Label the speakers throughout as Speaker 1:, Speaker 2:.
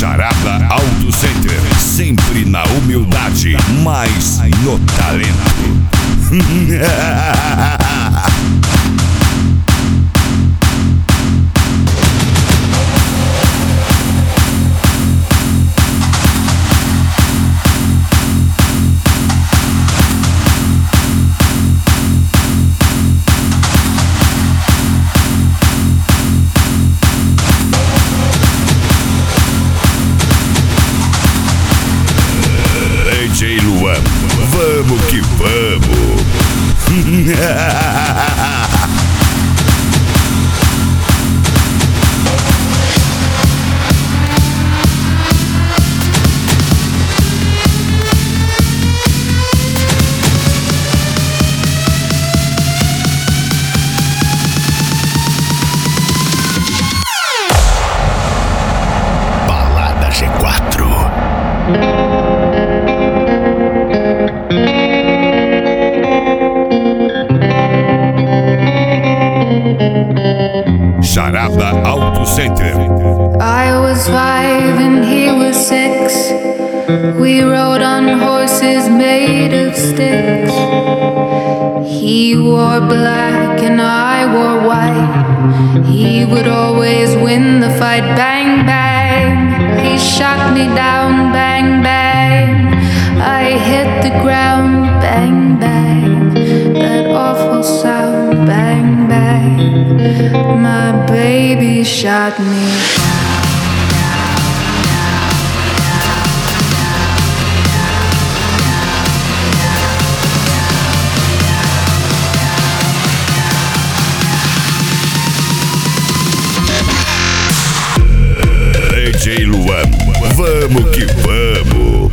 Speaker 1: Charada Auto Center, sempre na humildade, mas no talento. DJ Luan, vamos que vamos! Balada G4. Charada Auto Center.
Speaker 2: I was 5 and he was 6. We rode on horses made of sticks. He wore black and I wore white. He would always win the fight. Bang, bang. He shot me down. Bang, bang. I hit the ground. Bang, bang. That awful sound. Bang, bang. My baby shot me.
Speaker 1: DJ Luan, vamos que vamos!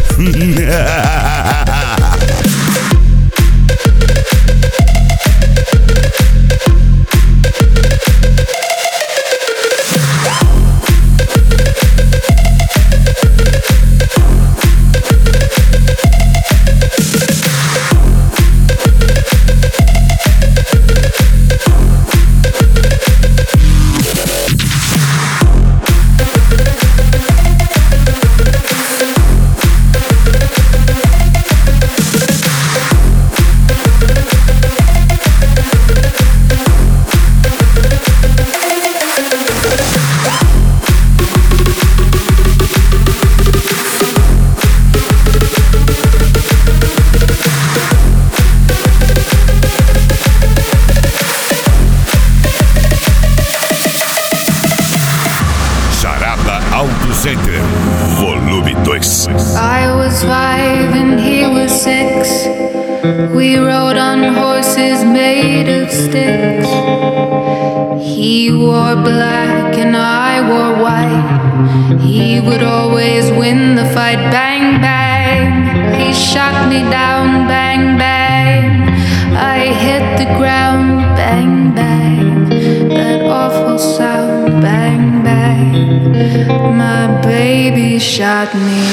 Speaker 1: Auto Center, volume 2.
Speaker 2: I was 5 and he was 6. We rode on horses made of sticks. He wore black and I wore white. He would always win the fight. Bang, bang. He shot me down. Bang, bang. I hit the ground. Bang, bang. That awful sound. Bang, bang. My baby shot me.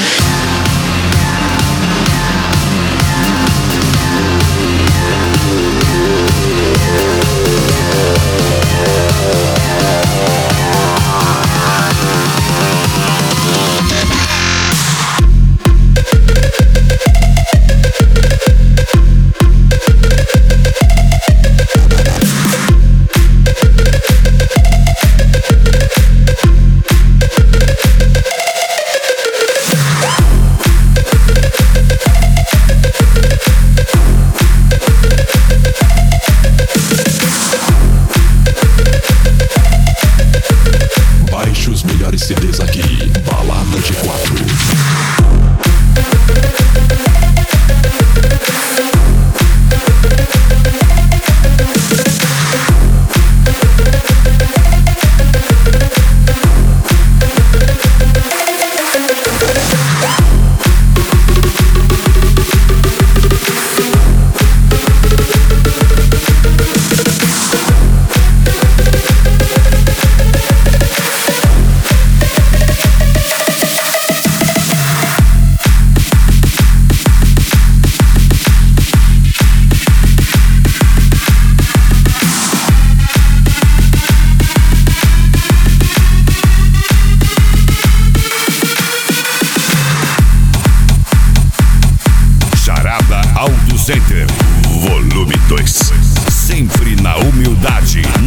Speaker 1: Auto Center, volume 2. Sempre na humildade,